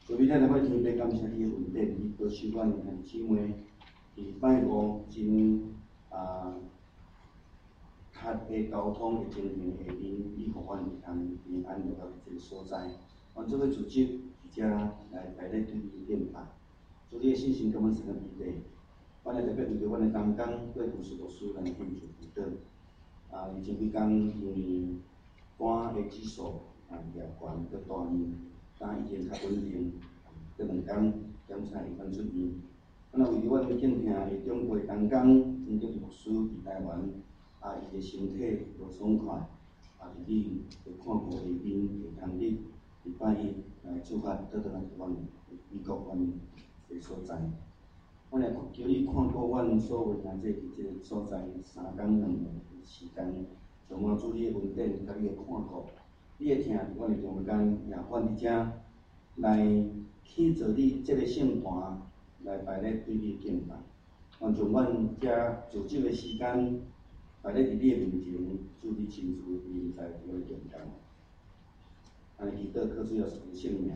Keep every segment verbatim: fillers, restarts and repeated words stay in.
所以咱来拜天父，感谢你的恩典，你保守阮兄姊妹伫拜五真啊较的交通的情形下面，你互阮会通平安落到这个所在。阮做伙组织伫遮来排列对你的殿拜，做你的信心甲阮神的比例。阮会特别为着阮的同工对故事牧师来献上祈祷。啊，伊前几工因为肝的指数啊掠悬搁大年，但已经较稳定，搁两工检查伊翻出院。阮也为着阮的敬听的长辈同工，因着牧师伫台湾，啊，伊的身体无爽快，啊，伫你着看顾下面，会通日礼拜一来出发倒转来阮美国阮的所在。阮来求你看顾阮所有兄弟伫即个所在三工两暝的时间，上满主你的恩典，甲你的看顾，你的听，阮的中间也阮伫遮来去做你即个圣坛，来排列对你敬拜。愿将阮遮自酒的时间排列伫你的面前，主你亲自临在我的中间。安尼祈祷，靠主耶稣的圣名。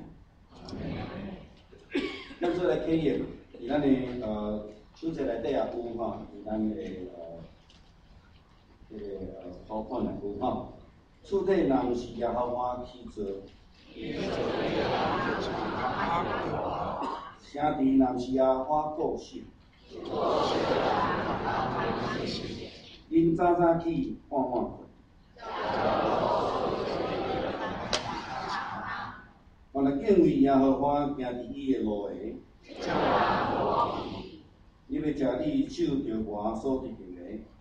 咱做来体验。伫咱的呃手册内底也有吼，伫咱的呃这个呃条款内有吼。厝体若毋是耶和华起造，城池若毋是耶和华构成，因早早起，晚晚困。原来敬畏耶和华，行伫伊的路下。你要食你手着我所得的，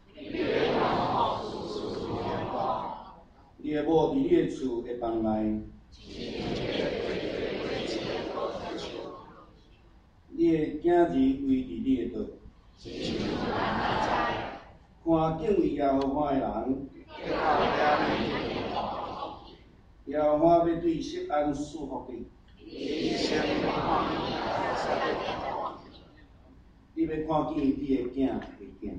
你的某伫你的厝的房内，你的囝儿围伫你的桌，看敬畏耶和华的人，耶和华要对锡安赐福你。你要看见你的囝的囝。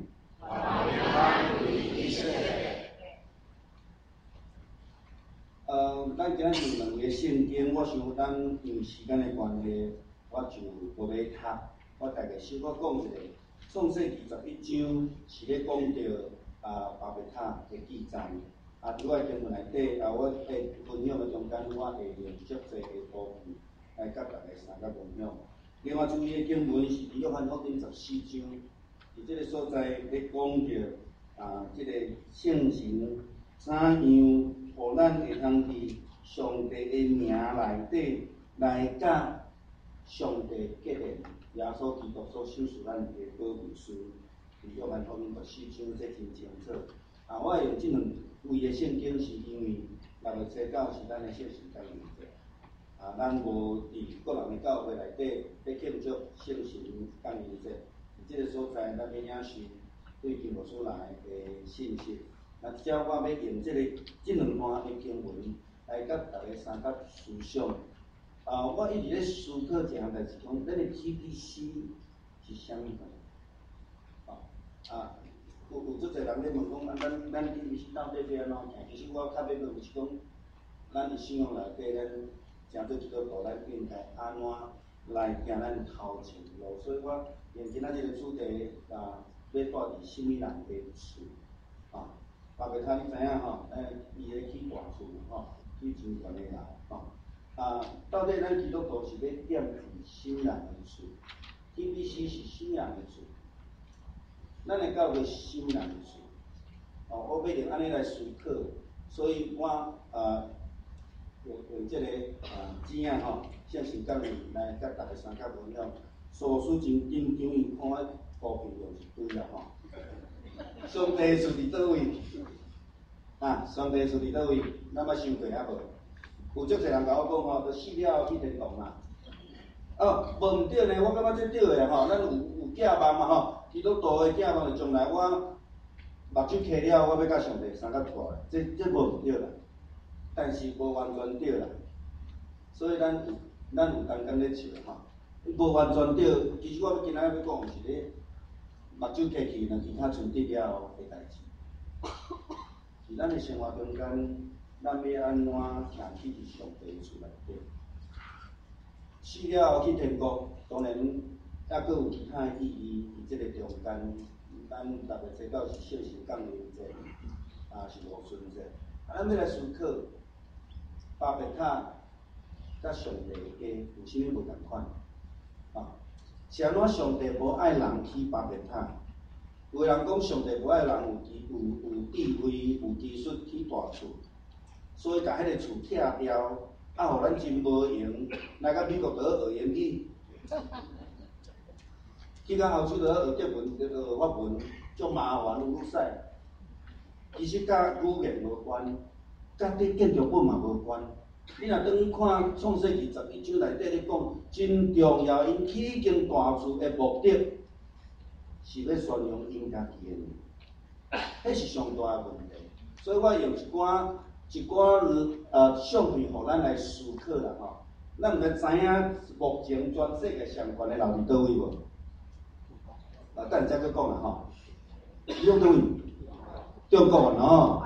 呃，咱今日用两个圣经，我想咱因为时间的关系，我就无要读。我大概小可讲一下，创世记十一章是咧讲到啊巴别塔的记载。啊，伫我的经文内底，啊，我会分享的中间，我会用足侪的图片来甲大家三甲分享。另外，注意的经文是伫约翰福音十四章，伫即个所在咧讲到啊，即、这个圣神怎样，互咱会通伫上帝的名内底来甲上帝结连，耶稣基督所授予咱的保惠师，伫约翰福音十四章，这真清楚。啊，我会用即两位的圣经，是因为六月初九是咱的圣神节日节。啊，咱无伫个人的教会内底要庆祝圣神降临节，伫即个所在，咱要领受对经牧师来的信息。那只要我要用即、这个即两段的经文来甲大家三甲思想。啊，我一直咧思考一项代志，讲咱的 T B C 是啥物款？啊，有有足侪人咧问讲，啊，咱咱 T B C 到底要安怎行？其实我较要问是讲，咱伫信仰内底，咱诚做基督徒，咱应该安怎来行咱头前路？所以我用今仔日个主题啊，要带伫什么人的厝？啊，巴别塔你知影吼？诶，伊咧起大厝吼，起真悬的楼吼。啊，到底咱基督徒是要踮伫什么人的厝 ？T B C 是什么人的厝？咱的教会是什么人的厝？哦，我要用安尼来思考，所以我啊。用用即、这个啊纸啊吼，圣神降临来甲大家三甲分享。所书真紧张，伊看我图片用是对啦吼。上帝厝伫倒位？啊，上帝厝伫倒位？咱捌想过啊无？有足侪人甲我讲吼，都死了去天堂啦。哦，无毋对呢，我感觉这对的吼。咱有有寄望嘛吼，基督徒的寄望就将来我目睭开了，我要甲上帝三甲带来，这这无毋对啦。但是无完全对啦，所以咱有咱有同工咧笑吼，无完全对。其实我今仔要讲是咧目睭开去，让其他剩得了后的代志。是咱的生活中间，咱要安怎行去伫上帝厝内底？ 死了后去天国，当然还佫有其他意义。伫即个中间，咱逐个知道是孝心降临节，啊是无顺节。啊，咱要来思考，巴别塔甲上帝的家有啥物无共款？啊，是安怎上帝无爱人去巴别塔？有个人讲上帝无爱人有技有有智慧、有技术去大厝，所以甲迄个厝拆掉，啊，互咱真无用，来到美国就要学英语，去到澳洲就要学德文、学法文，足麻烦有愈使。其实甲语言无关，甲你建筑本嘛无关。你若转去看创世纪十一章内底咧讲，真重要，因起间大厝的目的。是要宣扬因家己的名，迄是上大的问题。所以我用一寡一寡呃相片，互咱来思考啦吼。咱毋知知影目前全世界上悬的留伫倒位无？啊，等下再佫讲啦吼。你用倒位？中国啊吼。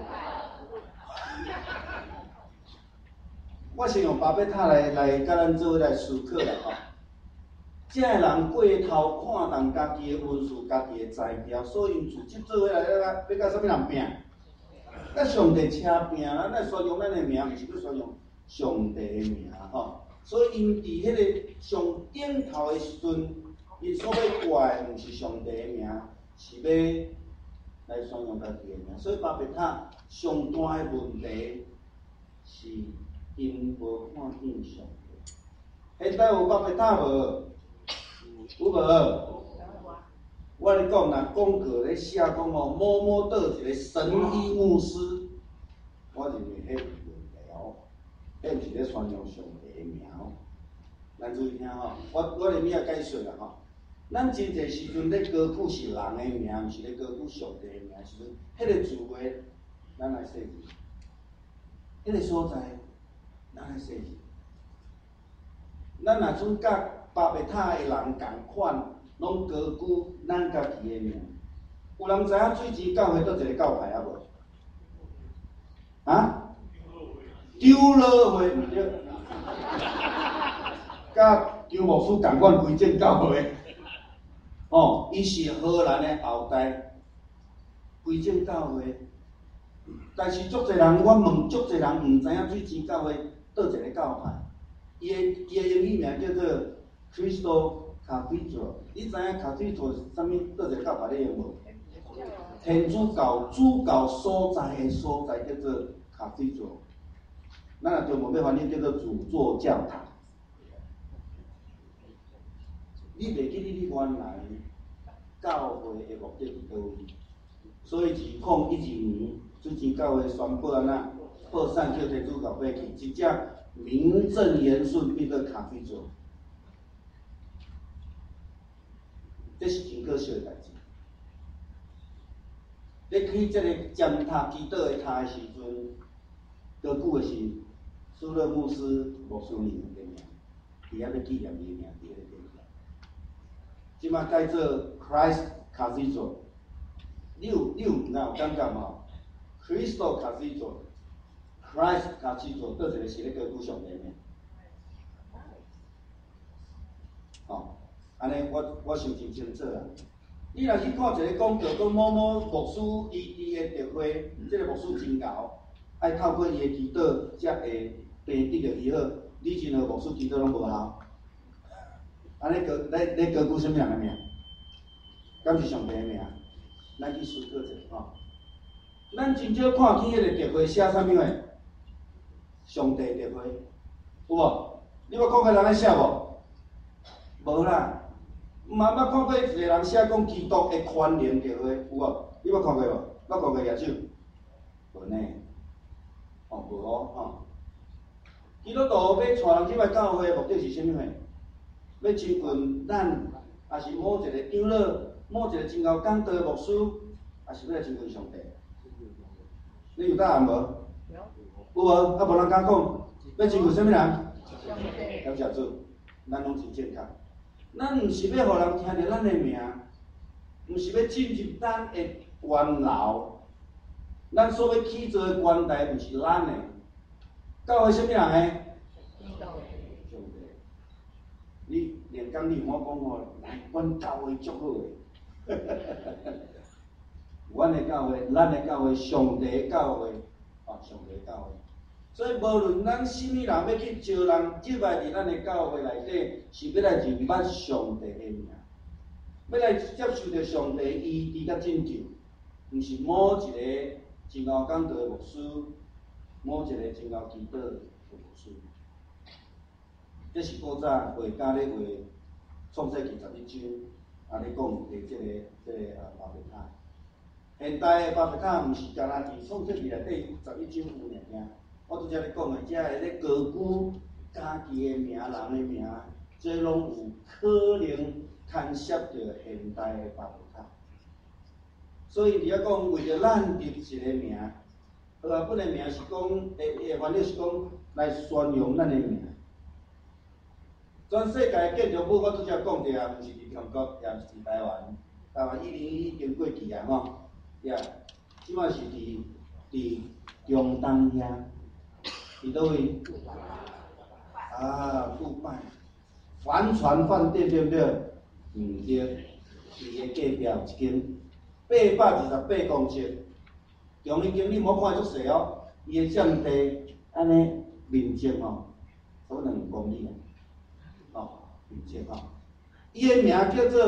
我先用巴别塔来来甲咱做来思考啦吼。这个人过头看重家己的运势、家己的才调，所以自己做伙来要要甲啥物人拼？甲上帝车拼，咱来宣扬咱的名，毋是要宣扬上帝的名吼。所以因伫迄个上顶头的时阵，因所要挂的毋是上帝的名，是要来宣扬家己的名。所以巴别塔上大的问题是因无看见上帝。现在有巴别塔无？有无？我咧讲，若广告咧写讲哦，某某倒一个神医牧师，我认为迄有问题哦，迄毋是咧宣扬上帝的名哦。咱注意听吼，我我连尾仔解说啦吼。咱真侪时阵咧高举是人的名，毋是咧高举上帝的名时阵，迄个字话咱来设计，迄个所在咱来设计。咱若准甲巴别塔的人共款，拢高举咱家己的名。有人知影水钱教会倒一个教派啊无？啊？丢乐会毋对，甲丢牧师共款归正教会。哦，伊是荷兰的后代，归正教会。但是足侪人，我问足侪人毋知影水钱教会倒一个教派。伊的伊的英语名叫做 Crystal Cathedral， 你知影 Cathedral 是啥物？倒一个教派你用无？天主教主教所在的所在叫做 Cathedral， 咱若中文要翻译叫做主座教堂。你袂记你原来教会的目的伫倒位？所以自控一二年，水钱教会宣布安那扩散叫天主教买去，真正名正言顺变做咖啡座，这是真可惜的代志。咧去这个尖塔基督的塔的时阵，高举的是苏勒牧师牧师年的名，伊遐要纪念伊的名，伫迄个地方。即马改做 Christ Cathedral， 你有你有哪有感觉无 ？Crystal Cathedral。Christ Cathedral 倒一个是咧高举上帝名，吼，安尼我我想真清楚啦。你若去看一个广告，讲某某牧师伊伊的特会，即个牧师真牛，爱透过伊的祈祷才会病得着医好。你真好牧师祈祷拢无效，安尼个咧咧高举啥物人的名？敢是上帝的名？咱去思考一下吼。咱真少看去迄个特会写啥物诶？上帝特会有无？你捌看过人咧写无？无啦。毋嘛捌看过一个人写讲基督的宽容特会有无？你捌看过无？捌看过举手？无呢。哦，无哦吼。基督徒要带人去来教会的目的是啥物货？要亲近咱，也是某一个长老、某一个真够讲道的牧师，也是要来亲近上帝。你有答案无？有。有无？啊，无人敢讲，要亲近啥物人？感谢主，咱拢真正确。咱毋是要互人听着咱的名，毋是要进入咱的官楼。咱所要去做的官台，毋是咱的。教会啥物人的？上帝。 工你莫讲吼，阮教会足好诶。阮的教会，咱的教会，上帝的教会，哦，上帝的教会。所以无论咱什么人要去招人入来伫咱的教会内底，是要来认捌上帝的名，要来接受着上帝医治甲拯救，毋是某一个真贤讲道的牧师，某一个真贤祈祷的牧师。这是古早画家咧画创世纪十一章，啊咧讲的即、这个即、这个啊巴别塔。现代的巴别塔毋是干那伫创世纪内底十一章有尔尔。我拄则咧讲的，遮个咧高举家己的名、人的名，这拢有可能牵涉着现代的巴别塔。所以伫遐讲，为着咱立一个名，好啊，本来名是讲，诶诶，原来是讲来宣扬咱的名。全世界的建筑物，我拄则讲着啊，毋是伫中国，也毋是伫台湾，台湾一零一已经过去啊吼，呀，即摆是伫伫中东遐，伫倒位？啊，杜拜，帆船饭店对不对？毋对，伊个隔壁有一间，八百二十八公尺，用迄间你莫看足细哦，伊个占地安尼面积吼，差不多两公里啊。哦，面积吼，伊个名叫做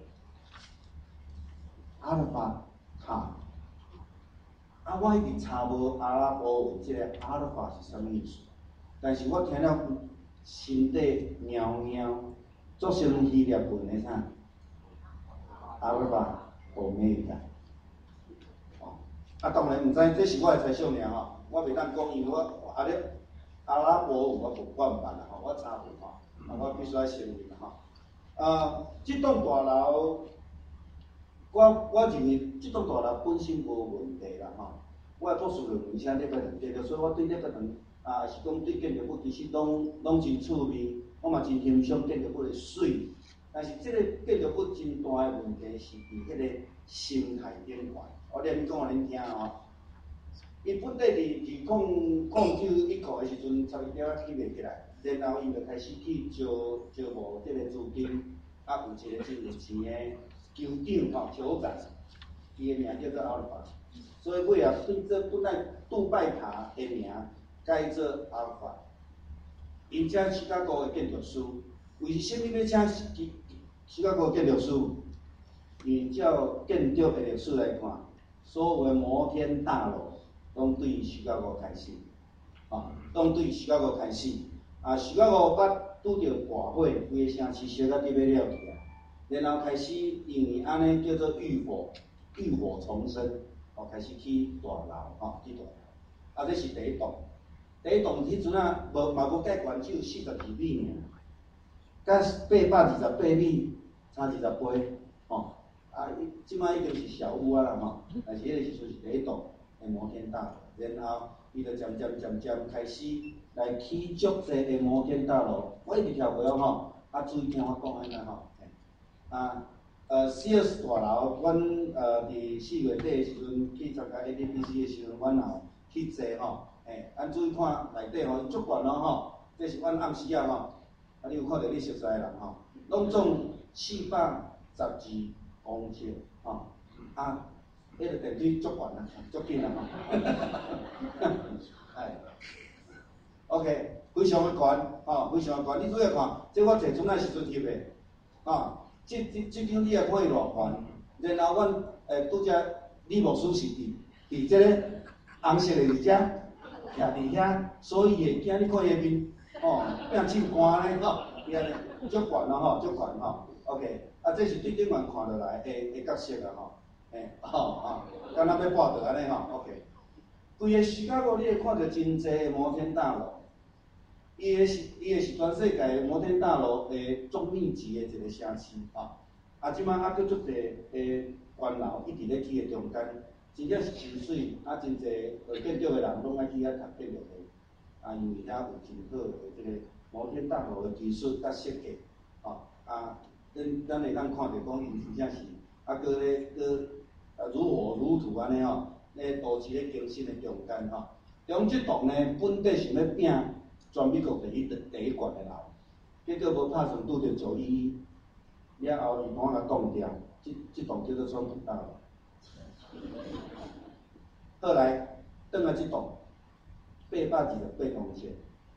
阿拉法塔。啊，我一直查无阿拉伯文，即个阿拉法是啥物意思？但是我听了心底喵喵，足像希腊文的啥？阿拉法欧米伽。哦，啊，当然毋知这是我的猜想尔吼，我袂当讲，因为我阿咧阿拉伯文我无我毋捌啦吼，我查无吼。啊，我必须要承认啦吼。啊，即栋大楼，我我认为即栋大楼本身无问题啦吼。我诶博士论文写咧个两块，所以我对咧个两啊是讲对建筑物其实拢拢真趣味，我嘛真欣赏建筑物诶水。但是即个建筑物真大诶问题是伫迄个生态顶悬。我连讲互恁听吼。伊本来伫二零零九一库诶时阵，差一点仔起袂起来。然后伊就开始去招招募即个资金，啊有一个真有钱的酋长吼酋长，伊个名叫做阿尔法，所以尾后对这本来杜拜塔的名改做阿尔法。因请芝加哥的建筑师，为什么要请芝芝加哥建筑师？以照建筑的历史来看，所有的摩天大楼拢对芝加哥开始，啊，拢对芝加哥开始。啊，芝加哥捌拄着大火，规个城市烧到底要了去啊。然后开始因为安尼叫做浴火，浴火重生，哦，开始起大楼，吼、哦，起大楼。啊，这是第一栋，第一栋迄阵啊，无嘛无介悬，只有四十二米尔，甲八百二十八米差二十倍，吼、哦。啊，伊即摆已经是小屋啊啦，吼、哦，但是迄个时阵是第一栋的摩天大楼，然后伊就渐渐渐渐开始。来起足济的摩天大楼，我一直跳过吼，啊注意听我讲安尼吼。啊，呃 ，C S 大楼，阮呃伫四月底的时阵去参加 A D B C 的时阵，阮也去坐吼，诶，咱注意看内底吼，足悬咯吼，这是阮暗时啊吼，啊你有看到你熟悉的人吼，拢总四百十二公尺吼，啊，迄个电梯足悬啊，足紧啊吼，哎。OK， 非常的悬，吼，非常的悬。你注意看，这我坐船仔时阵翕的，啊，即即即张你也看伊偌悬。然后阮诶拄则李牧师是伫伫即个红色的伫遮，徛伫遐，所以会惊你看伊个面，吼，变手干咧，吼，伊安尼足悬咯，吼，足悬吼。OK， 啊，这是对顶悬看落来的的角色啊，吼，诶，吼吼，敢若要跋倒安尼吼 ，OK。规个芝加哥你会看到真济摩天大楼。伊个是伊个是全世界摩天大楼诶最密集的一个城市吼。啊，即摆还佫足济诶高楼一直咧起诶中间，真正是真水，啊，真济学建筑诶人拢爱去遐读建筑诶。啊，因为遐有真好诶即个摩天大楼诶技术甲设计，吼啊，咱咱会当看着讲，因真正是啊，佫咧佫啊如火如荼安尼吼，咧都市咧更新诶中间吼。中即栋呢，本底想要拼。全美国第一第一悬的楼， 结果无拍算拄着九一一，了后伊帮我甲挡掉，即即栋叫做川普大楼。后来转来即栋八百二十八公尺，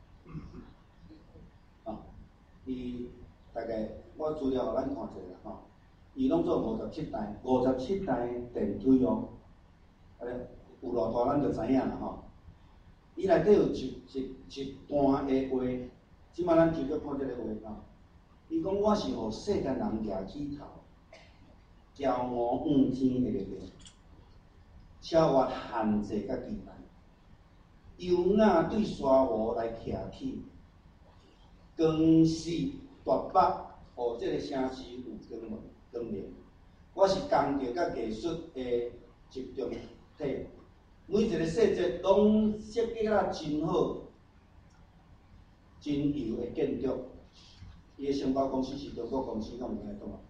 啊，伊大概我资料互咱看者啦吼，伊拢做五十七台，五十七台电梯哦，啊有偌大咱就知影啦吼。伊内底有一一一段的话，即摆咱就要看即个话吼。伊讲我是互世间人举起头，骄傲往天的力量，超越限制甲期待，优雅对沙湖来徛起，光是大北，互即个城市有光亮光亮。我是工作甲艺术的集中体，每一个细节拢设计啊真好，真优的建筑。伊的承包公司是中国公司，我毋知影讲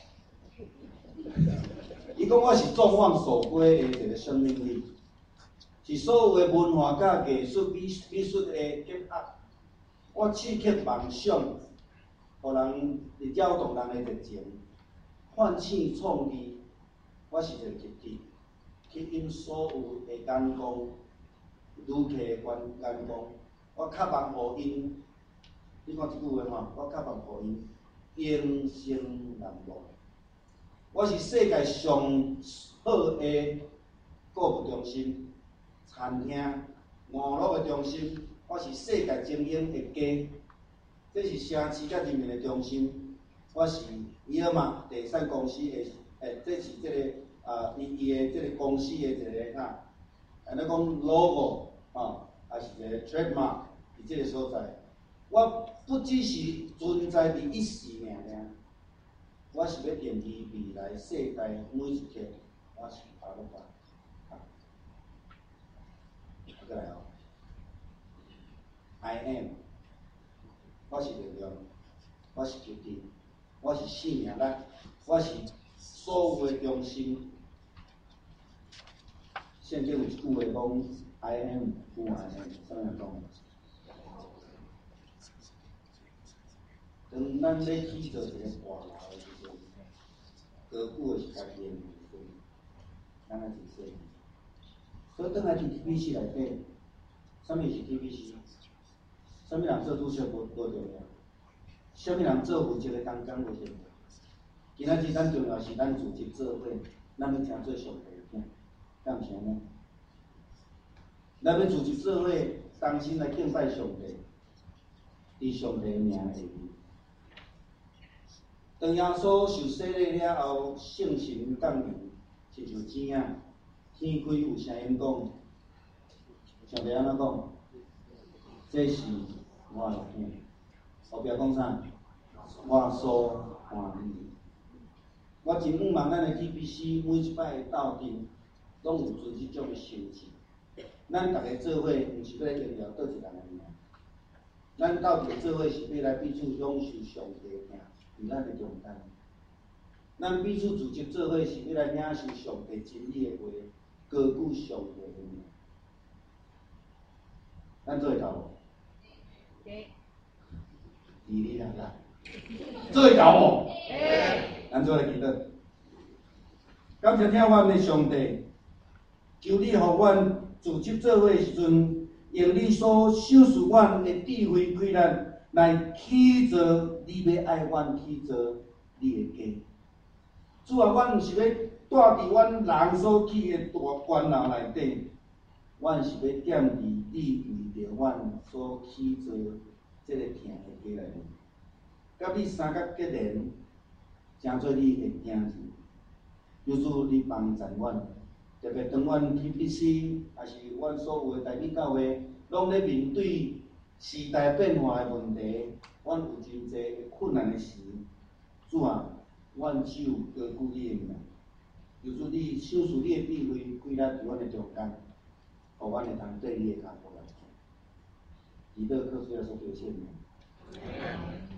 啊。伊讲我是众望所归的一个生命力，是所有的文化甲艺术美美术的结合。我刺激梦想，互人扰动人的热情，唤醒创意。我是一个集体，吸引所有的眼光，旅客的眼眼光。我渴望互因。你看即句话吼，我渴望互因永生难忘。我是世界上好的购物中心、餐厅、娱乐的中心。我是世界精英的家，这是城市甲人民的中心。我是伊尔玛第三公司的，诶，这是即、这个啊，伊伊的即个公司的一个啥，安尼讲 logo 啊，也是一个 trademark 伫即个所在。我不只是存在伫一时尔尔，我是要奠基未来世界每一天，我是爬落来。啊，再来哦 ，I am， 我是力量，我是集体，我是生命力，我是所有的中心。圣经有一句话讲 ，I am who I am， 啥物讲？当咱咧去做一个大楼的时阵，高久的是家己的名声，咱来是说。所以，转来伫 T V C 内底，啥物是 T V C？ 啥物人做主席无无重要，啥物人做负责的工工无重要。今仔日咱重要是咱组织做伙，咱要听做上帝的囝，敢毋是安尼？咱要组织做伙，同心来敬拜上帝，伫上帝的名下面。当耶稣受洗礼了后，圣神降临，亲像井仔，天开有声音讲，上帝安怎讲？这是我的囝。后壁讲啥？我所欢喜。我真毋望咱的 T B C 每一摆的斗阵，拢有存即种的心志。咱逐个做伙，毋是要来荣耀倒一人的名，咱斗阵做伙是要来彼此享受上帝的名。伫咱的中间，咱彼此组织做伙是要来领受上帝真理的话，高举上帝的名。咱做会到无？会。离你两个，做会到无？会。咱做来祈祷。感谢听阮的上帝，求你予阮组织做伙的时阵，用你所赏赐阮的智慧开咱。来起造你要爱阮起造你的家。主啊，阮毋是要住伫阮人所起的大监牢内底，阮是要踮伫你为着阮所起造这个疼的家内面。甲你三角结连，成做你的囝子。求主你帮助阮，特别当阮 T B C， 也是阮所有的台语教会，拢咧面对时代变化的问题，阮有真侪困难的时，主啊，阮只有高举你的名，求主你赏赐你的智慧，开咱伫阮的中间，互阮会通对你的脚步来行。祈祷靠主耶稣基督的名。